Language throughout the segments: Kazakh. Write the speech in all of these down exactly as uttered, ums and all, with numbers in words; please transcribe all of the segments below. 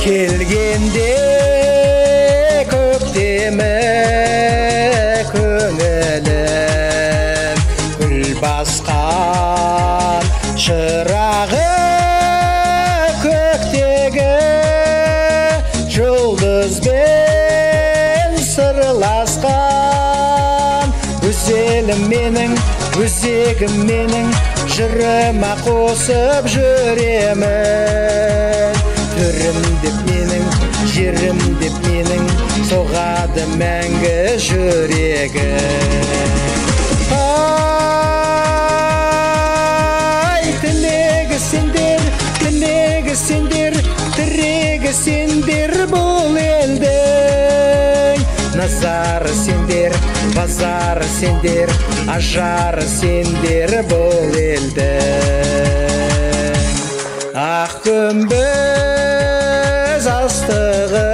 келгенде көктемі көңілім гүл басқан шырағы көктегі жұлдызбен сырласқан өзелім менің өзегім менің жырыма қосып жүремін түрім деп менің жерім деп менің соғады мәңгі жүрегім ай тілегі сендер тілегі сендер тірегі сендер бұл елдің назары сендер базары сендер ажары сендер бұл елдің ақ күмбез астығы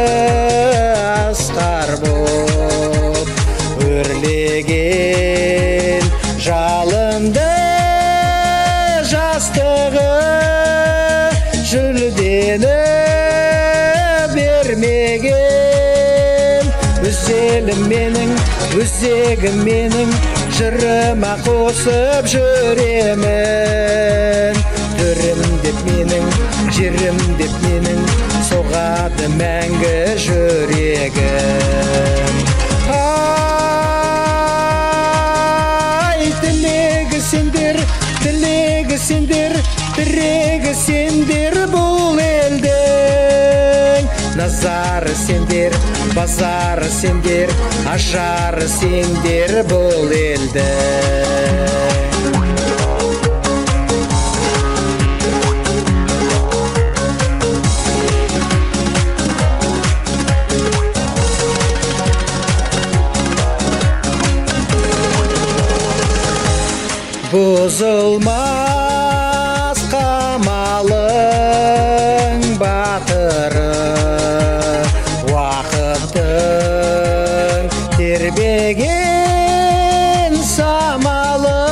асқар боп өрлеген жалынды жастығы жүлдені бермеген өзелім менің өзегім менің жырыма қосып жүремін түрім деп менің жерім деп менің соғады мәңгі жүрегім ай тілегі сендер тілегі сендер тірегі сендер бұл елдің назары сендер базары сендер ажары сендер бұл елдің бұзылмас қамалың батыры уақыттың тербеген самалы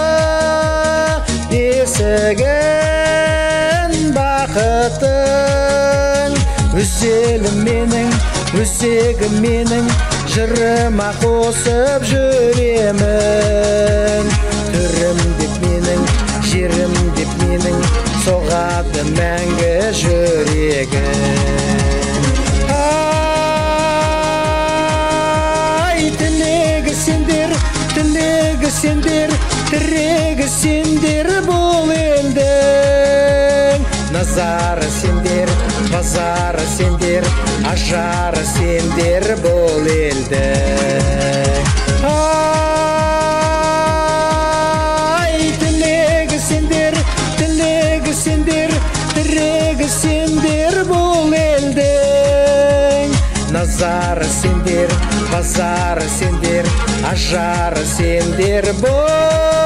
есігін бақыттың өзелім менің өзегім менің жырыма қосып жүремін түрім деп менің жерім деп менің соғады мәңгі жүрегім ай тілегі сендер тілегі сендер тірегі сендер бұл елдің назары сендер базары сендер ажары сендер бұл елдің сендер тірегі сендер бұл елдің назары сендер базары сендер ажары сендер бұл